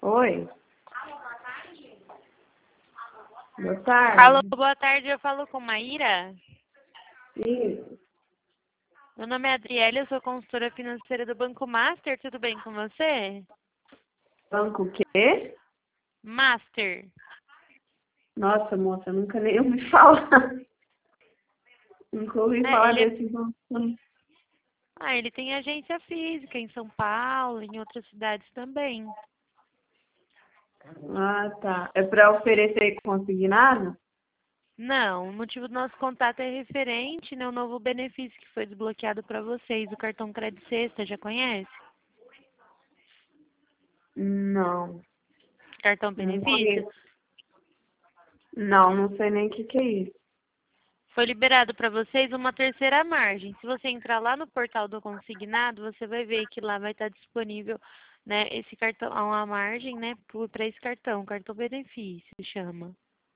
Oi, boa Alô, tarde. boa tarde, eu falo com Maíra. Isso. Meu nome é Adriele, eu sou consultora financeira do Banco Master, tudo bem com você? Banco o quê? Master. Nossa, moça, nunca nem ouvi falar. Nunca ouvi É, falar ele, é... desse banco. ele tem agência física em São Paulo, em outras cidades também. Ah, tá. É para oferecer consignado? Não, o motivo do nosso contato é referente, né, ao novo benefício que foi desbloqueado para vocês, o cartão Crédito Sexta, já conhece? Não, Cartão não benefício? conheço. Não sei nem o que é isso. Foi liberado para vocês uma terceira margem. Se você entrar lá no portal do consignado, você vai ver que lá vai estar disponível, né, esse cartão, uma margem, né, para esse cartão benefício, chama.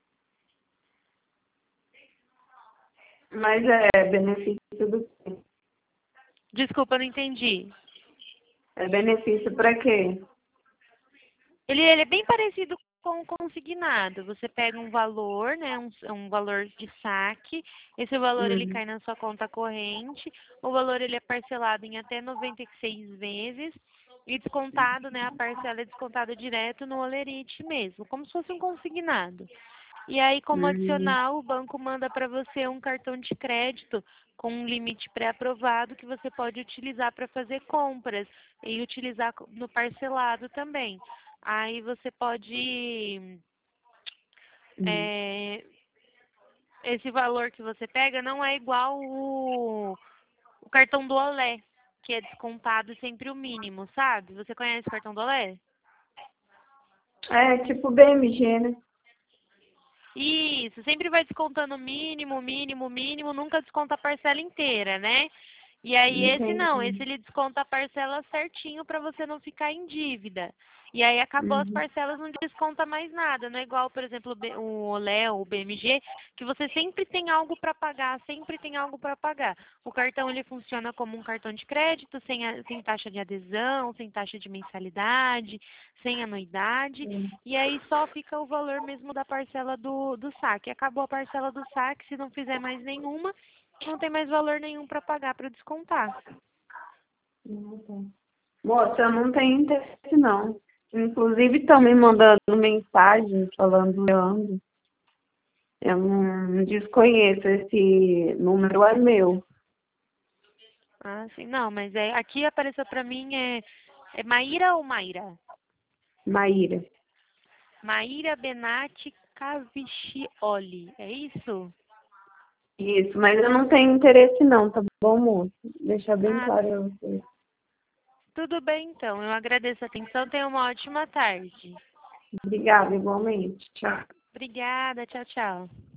Mas é benefício do quê? Desculpa, não entendi. É benefício para quê? Ele é bem parecido com o consignado. Você pega um valor, né, um valor de saque. Esse valor ele Uhum. cai na sua conta corrente. O valor ele é parcelado em até 96 vezes e descontado, né, a parcela é descontada direto no holerite mesmo, como se fosse um consignado. E aí, como Uhum. adicional, o banco manda para você um cartão de crédito com um limite pré-aprovado que você pode utilizar para fazer compras e utilizar no parcelado também. Aí você pode. Uhum. é, Esse valor que você pega não é igual o cartão do Olé, que é descontado sempre o mínimo, sabe? Você conhece o cartão do Olé? É tipo BMG, né? Isso, sempre vai descontando o mínimo, mínimo, mínimo, nunca desconta a parcela inteira, né? E aí esse não, Entendi. esse ele desconta a parcela certinho para você não ficar em dívida. E aí acabou as Uhum. parcelas, não desconta mais nada, não é igual, por exemplo, o Olé ou o BMG, que você sempre tem algo para pagar, sempre tem algo para pagar. O cartão ele funciona como um cartão de crédito, sem taxa de adesão, sem taxa de mensalidade, sem anuidade, e aí só fica o valor mesmo da parcela do saque. Acabou a parcela do saque, se não fizer mais nenhuma, não tem mais valor nenhum para pagar, para descontar. Uhum. Moça, eu não tenho interesse, não. Inclusive, estão me mandando mensagem falando Leandro. Eu não desconheço esse número, é meu. Ah, sim. Não, mas aqui apareceu para mim é Maíra ou Mayra? Maíra. Maíra Benatti Cavicchioli, é isso? Isso, mas eu não tenho interesse, não, tá bom, moço? Deixar bem Ah, claro pra você. tudo bem então. Eu agradeço a atenção. Tenha uma ótima tarde. Obrigada, igualmente. Tchau. Obrigada. Tchau, tchau.